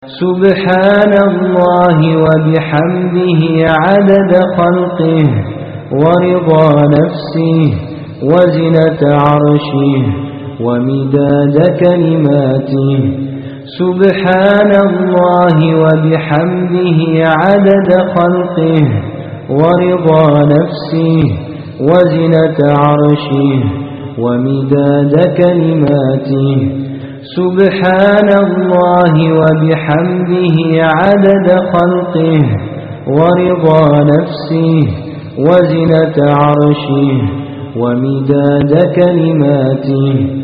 سبحان الله وبحمده عدد خلقه ورضا نفسه وزنة عرشه ومداد كلماته. سبحان الله وبحمده عدد خلقه ورضا نفسه وزنة عرشه ومداد كلماته. سبحان الله وبحمده عدد خلقه ورضا نفسه وزنة عرشه ومداد كلماته.